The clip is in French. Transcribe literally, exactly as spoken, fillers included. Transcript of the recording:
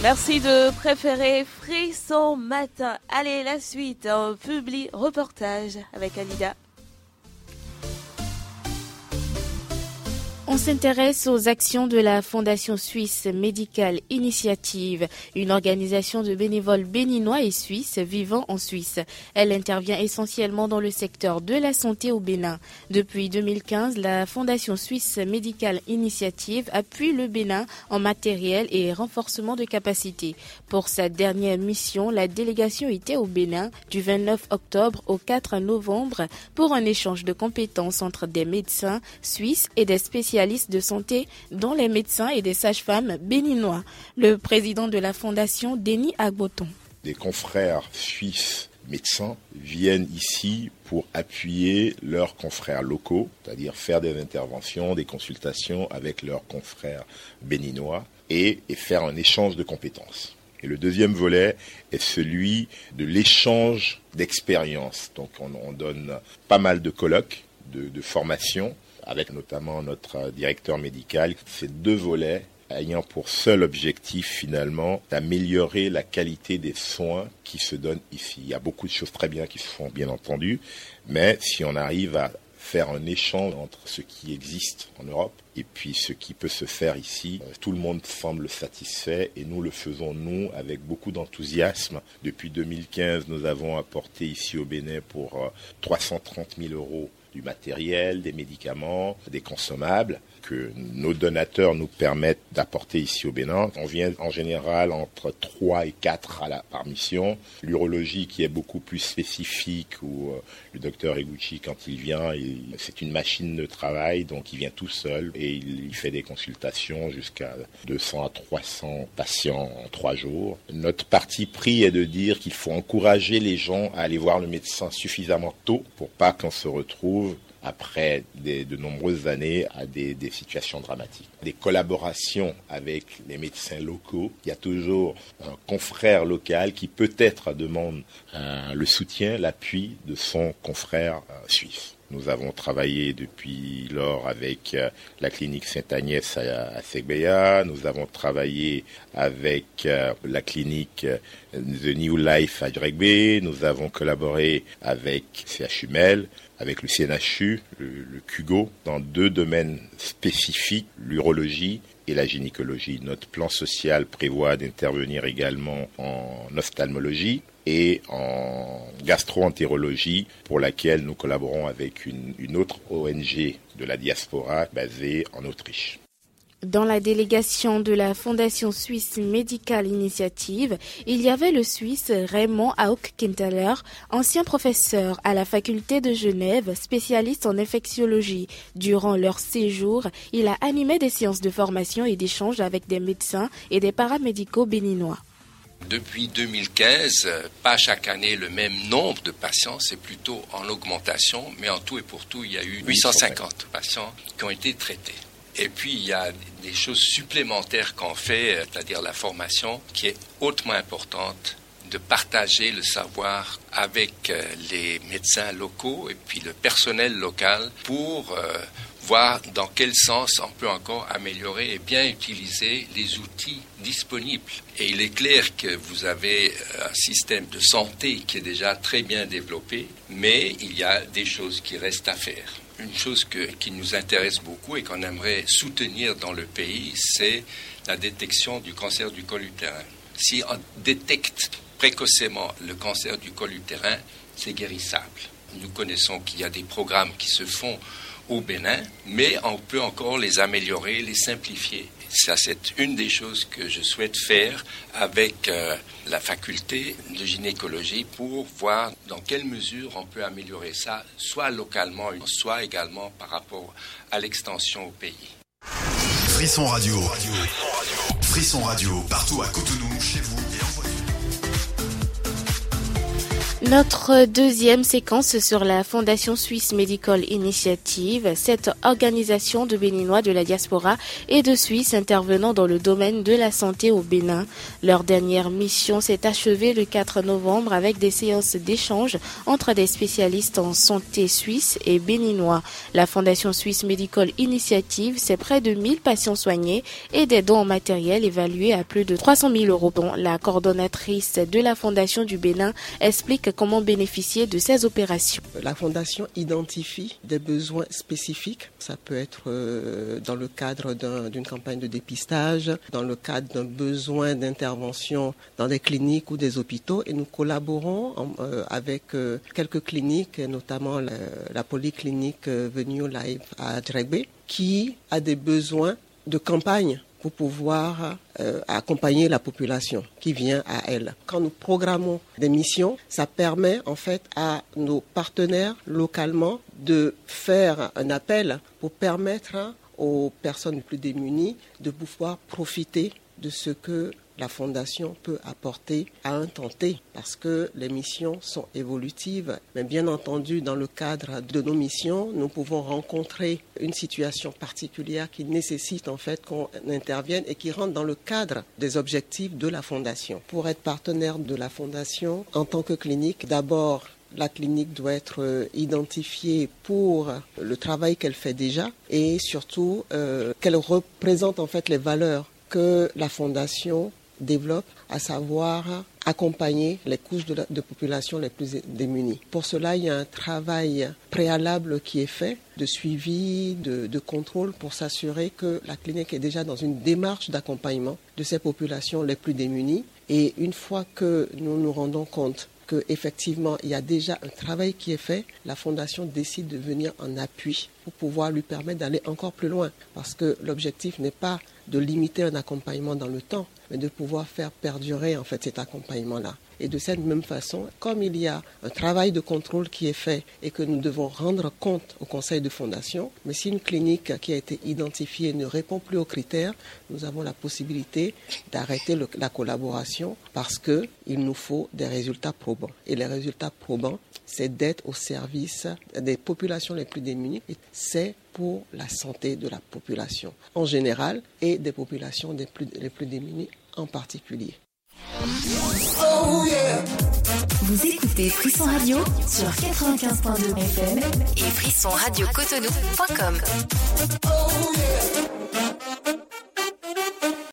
Merci de préférer Frisson Matin. Allez, la suite, un publi reportage avec Alida. On s'intéresse aux actions de la Fondation Suisse Médicale Initiative, une organisation de bénévoles béninois et suisses vivant en Suisse. Elle intervient essentiellement dans le secteur de la santé au Bénin. Depuis deux mille quinze, la Fondation Suisse Médicale Initiative appuie le Bénin en matériel et renforcement de capacités. Pour sa dernière mission, la délégation était au Bénin du vingt-neuf octobre au quatre novembre pour un échange de compétences entre des médecins suisses et des spécialistes de santé, dont les médecins et des sages-femmes béninois. Le président de la fondation, Denis Agboton. Des confrères suisses médecins viennent ici pour appuyer leurs confrères locaux, c'est-à-dire faire des interventions, des consultations avec leurs confrères béninois et, et faire un échange de compétences. Et le deuxième volet est celui de l'échange d'expériences. Donc on, on donne pas mal de colloques, de, de formations, avec notamment notre directeur médical. Ces deux volets ayant pour seul objectif finalement d'améliorer la qualité des soins qui se donnent ici. Il y a beaucoup de choses très bien qui se font bien entendu, mais si on arrive à faire un échange entre ce qui existe en Europe et puis ce qui peut se faire ici, tout le monde semble satisfait et nous le faisons nous avec beaucoup d'enthousiasme. Depuis deux mille quinze, nous avons apporté ici au Bénin pour trois cent trente mille euros du matériel, des médicaments, des consommables que nos donateurs nous permettent d'apporter ici au Bénin. On vient en général entre trois et quatre à la, par mission. L'urologie qui est beaucoup plus spécifique, où euh, le docteur Eguchi, quand il vient, il, c'est une machine de travail, donc il vient tout seul et il, il fait des consultations jusqu'à deux cents à trois cents patients en trois jours. Notre parti pris est de dire qu'il faut encourager les gens à aller voir le médecin suffisamment tôt pour pas qu'on se retrouve après des, de nombreuses années à des, des situations dramatiques. Des collaborations avec les médecins locaux. Il y a toujours un confrère local qui peut-être demande euh, le soutien, l'appui de son confrère euh, suisse. Nous avons travaillé depuis lors avec euh, la clinique Sainte-Agnès à, à Segbeya. Nous avons travaillé avec euh, la clinique euh, The New Life à Dregbe. Nous avons collaboré avec C H U M E L, avec le C N H U, le, le Cugo, dans deux domaines spécifiques, l'urologie et la gynécologie. Notre plan social prévoit d'intervenir également en ophtalmologie et en gastro-entérologie, pour laquelle nous collaborons avec une, une autre O N G de la diaspora basée en Autriche. Dans la délégation de la Fondation Suisse Médicale Initiative, il y avait le Suisse Raymond Hauck-Kinteler, ancien professeur à la faculté de Genève, spécialiste en infectiologie. Durant leur séjour, il a animé des séances de formation et d'échange avec des médecins et des paramédicaux béninois. Depuis deux mille quinze, pas chaque année le même nombre de patients, c'est plutôt en augmentation, mais en tout et pour tout, il y a eu huit cent cinquante patients qui ont été traités. Et puis, il y a des choses supplémentaires qu'on fait, c'est-à-dire la formation, qui est hautement importante, de partager le savoir avec les médecins locaux et puis le personnel local pour euh, voir dans quel sens on peut encore améliorer et bien utiliser les outils disponibles. Et il est clair que vous avez un système de santé qui est déjà très bien développé, mais il y a des choses qui restent à faire. Une chose que, qui nous intéresse beaucoup et qu'on aimerait soutenir dans le pays, c'est la détection du cancer du col utérin. Si on détecte précocement le cancer du col utérin, c'est guérissable. Nous connaissons qu'il y a des programmes qui se font au Bénin, mais on peut encore les améliorer, les simplifier. Ça, c'est une des choses que je souhaite faire avec euh, la faculté de gynécologie pour voir dans quelle mesure on peut améliorer ça, soit localement, soit également par rapport à l'extension au pays. Frisson Radio. Frisson Radio, partout à Cotonou, chez vous et en voiture. Notre deuxième séquence sur la Fondation Suisse Medical Initiative, cette organisation de Béninois de la diaspora et de Suisses intervenant dans le domaine de la santé au Bénin. Leur dernière mission s'est achevée le quatre novembre avec des séances d'échange entre des spécialistes en santé suisses et béninois. La Fondation Suisse Medical Initiative, c'est près de mille patients soignés et des dons en matériel évalués à plus de trois cent mille euros. La coordonnatrice de la Fondation du Bénin explique comment bénéficier de ces opérations. La Fondation identifie des besoins spécifiques. Ça peut être euh, dans le cadre d'un, d'une campagne de dépistage, dans le cadre d'un besoin d'intervention dans des cliniques ou des hôpitaux. Et nous collaborons en, euh, avec euh, quelques cliniques, notamment la, la polyclinique euh, Venue Live à Djegbe, qui a des besoins de campagne pour pouvoir euh, accompagner la population qui vient à elle. Quand nous programmons des missions, ça permet en fait à nos partenaires localement de faire un appel pour permettre aux personnes les plus démunies de pouvoir profiter de ce que la Fondation peut apporter à un temps T, parce que les missions sont évolutives. Mais bien entendu, dans le cadre de nos missions, nous pouvons rencontrer une situation particulière qui nécessite en fait qu'on intervienne et qui rentre dans le cadre des objectifs de la Fondation. Pour être partenaire de la Fondation, en tant que clinique, d'abord, la clinique doit être identifiée pour le travail qu'elle fait déjà et surtout euh, qu'elle représente en fait les valeurs que la Fondation développe, à savoir accompagner les couches de, la, de population les plus démunies. Pour cela, il y a un travail préalable qui est fait, de suivi, de, de contrôle, pour s'assurer que la clinique est déjà dans une démarche d'accompagnement de ces populations les plus démunies. Et une fois que nous nous rendons compte qu'effectivement, il y a déjà un travail qui est fait, la Fondation décide de venir en appui pour pouvoir lui permettre d'aller encore plus loin. Parce que l'objectif n'est pas de limiter un accompagnement dans le temps, mais de pouvoir faire perdurer en fait cet accompagnement-là. Et de cette même façon, comme il y a un travail de contrôle qui est fait et que nous devons rendre compte au conseil de fondation, mais si une clinique qui a été identifiée ne répond plus aux critères, nous avons la possibilité d'arrêter le, la collaboration parce qu'il nous faut des résultats probants. Et les résultats probants, c'est d'être au service des populations les plus démunies. Et c'est pour la santé de la population en général et des populations les plus, les plus démunies en particulier. Oh yeah. Vous écoutez Frisson Radio sur quatre-vingt-quinze point deux F M et frisson radio cotonou point com. Oh yeah.